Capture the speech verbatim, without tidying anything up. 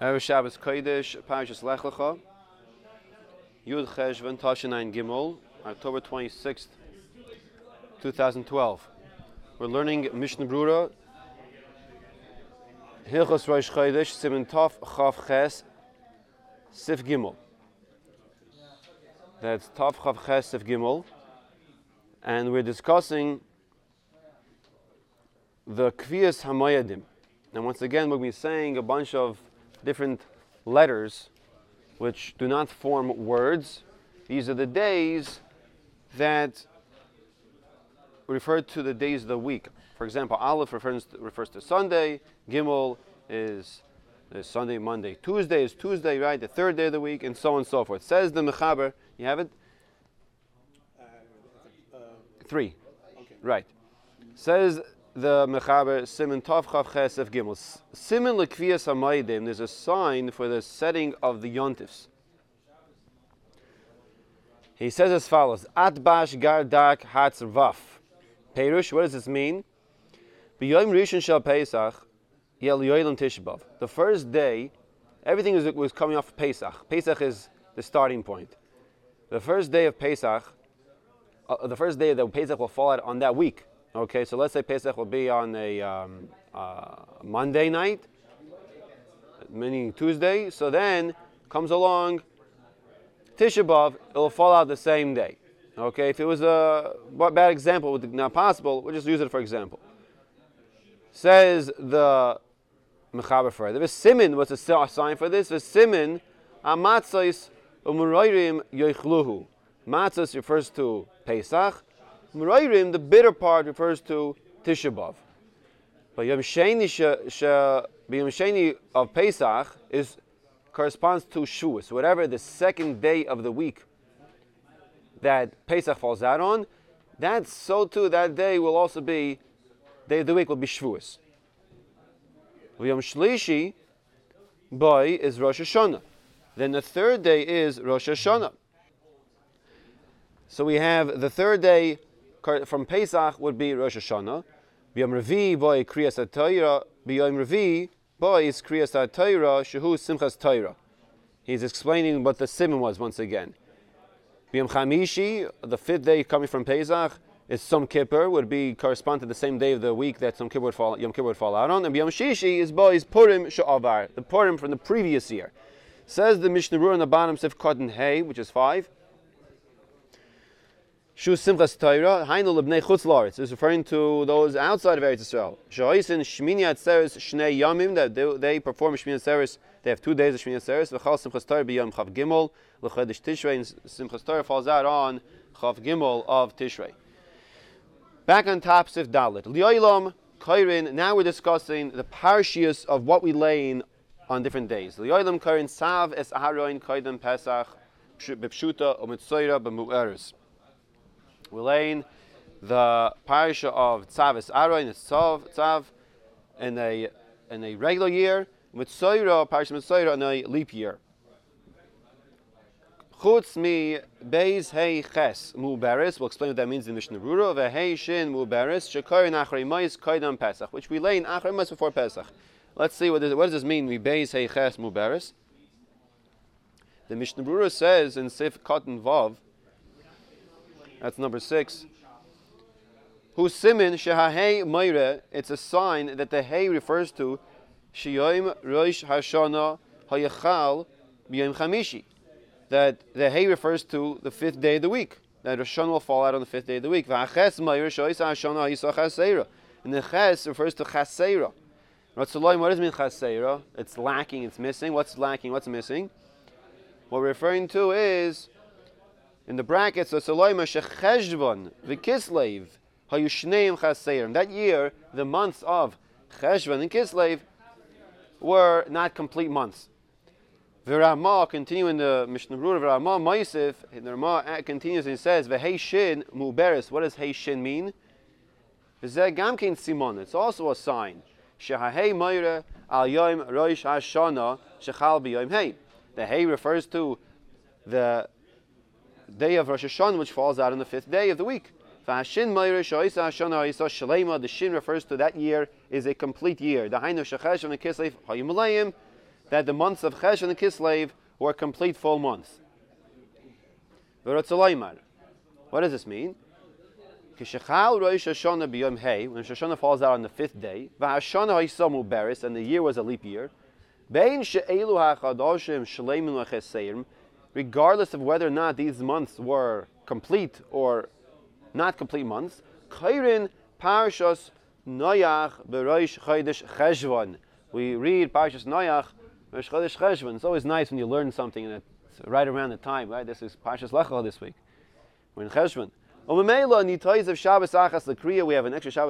Erev Shabbos Kodesh, Parashas Lech Lecha, Yud Cheshvan Tashinayin Gimel, October twenty-sixth, two thousand twelve. We're learning Mishnah Brura, Hilchos Rosh Chodesh, Siman Tov Chav Ches, Sif Gimel. That's Tov Chav Ches Sif Gimel, and we're discussing the Kviyas Hamoyadim. And once again, we'll be saying a bunch of different letters which do not form words. These are the days that refer to the days of the week. For example, Aleph refers to, refers to Sunday, Gimel is, is Sunday, Monday, Tuesday is Tuesday, right? The third day of the week, and so on and so forth. Says the Mechaber, you have it? Uh, uh, Three. okay. Right. Says the Mechaber, Siman Tov Chav Ches Sef Gimel. Siman Lekviyas Hamoedim, there's a sign for the setting of the Yontifs. He says as follows, At Bash Gardak Hatz Vaf. Perush, what does this mean? B'yom Rishon Shel Pesach, Yel Yoylam Tishbav. The first day, everything was, was coming off Pesach. Pesach is the starting point. The first day of Pesach, uh, the first day that Pesach will fall out on that week. Okay, so let's say Pesach will be on a um, uh, Monday night, meaning Tuesday. So then comes along Tisha B'Av, it will fall out the same day. Okay, if it was a bad example, it would not possible, we'll just use it for example. Says the Mechaber further, the Simin, what's a sign for this? The Simin, Amatzos Umurayrim Yoichluhu. Matzos refers to Pesach. Murayrim, the bitter part, refers to Tisha B'Av. But Yom Sheni of Pesach is corresponds to Shavuos. Whatever the second day of the week that Pesach falls out on, that's so too, that day will also be, day of the week will be Shavuos. Yom Shlishi, boy, is Rosh Hashanah. Then the third day is Rosh Hashanah. So we have the third day from Pesach would be Rosh Hashanah. B'yom Revi, boy, Kriyas HaTorah. B'yom Revi, boy, is Kriyas HaTorah, Shehu Simchas Torah. He's explaining what the simon was once again. B'yom Chamishi, the fifth day coming from Pesach, is Yom Kippur, would be correspond to the same day of the week that Yom Kippur would fall, Yom Kippur would fall out on. And B'yom Shishi is boy, is Purim She'avar, the Purim from the previous year. Says the Mishnah Brura on the bottom, Sif Kotten Hey, which is five. Shu Simchas Torah, Hainu Lebnei Chutz La'aretz, is referring to those outside of Eretz Yisrael. She'oisin Shmini Atzeres Shnei Yamim, that they, they perform Shmini Atzeres, they have two days of Shmini Atzeres. V'chal Simchas Torah b'yom Chav Gimel, l'Chodesh Tishrei, and Simchas Torah falls out on Chav Gimel of Tishrei. Back on top, Sif Dalet. Li'olam Kairin, now we're discussing the parshias of what we lay in on different days. Li'olam Kairin Sav Es Aharoin Kaidem Pesach, B'Pshuta, U'Mitzoira, B'Mu'eres. We're laying the parasha of Tzav Es Aharon, it's Tzav, Tzav, in a in a regular year, Mitzoira, parasha Mitzoira, in a leap year. Chutz mi Beis Hei Ches Mu Beres, we'll explain what that means in Mishnah Brura, Vehei Shin Mu Beres, Shekarin Achrei Ma'is Kaidam Pesach, which we lay in Achrei Ma'is before Pesach. Let's see, what does, what does this mean, mi Beis Hei Ches Mu Beres? The Mishnah Brura says in Sif Kotten Vav, that's number six. Hu simin shehahei meire. It's a sign that the hay refers to shiyom rosh hashana hayachal b'yom chamishi. That the hay refers to the fifth day of the week. That Rosh Hashanah will fall out on the fifth day of the week. V'aches meire shoyis hashana hayisach chaseira. And the ches refers to chaseira. Ratzaloi, what does it mean chaseira? It's lacking. It's missing. What's lacking? What's missing? What we're referring to is, in the brackets, that year, the months of Cheshvan and Kislev were not complete months. V'Ramah, continuing the Mishnah Brura, V'Ramah Ma'isif, and the Ramah continues and says, V'Hei Shin Mu'beres. What does Hei Shin mean? V'Zeh Gamkein Simon. It's also a sign. Shehahei Meire Al Yom Rosh Hashana Shechal B'Yom Hei. The Hei refers to the day of Rosh Hashanah, which falls out on the fifth day of the week. The Shin refers to that year is a complete year. The Hainu Shechesh and the Kislev Hayim that the months of Cheshvan and Kislev were complete full months. What does this mean? Kishachal Rosh Hashanah b'yom Hey, when Rosh Hashanah falls out on the fifth day, v'Hashanah ha'yisamu beris, and the year was a leap year. Bein she'elu ha'chadoshim shleimin l'cheseirim, regardless of whether or not these months were complete or not complete months. Kairin Parshas Noach b'Rosh Chodesh Cheshvan. We read Parshas Noach b'Rosh Chodesh Cheshvan. It's always nice when you learn something and it's right around the time. Right? This is Parshas Lech Lecha this week. We're in Cheshvan. We have an extra Shabbos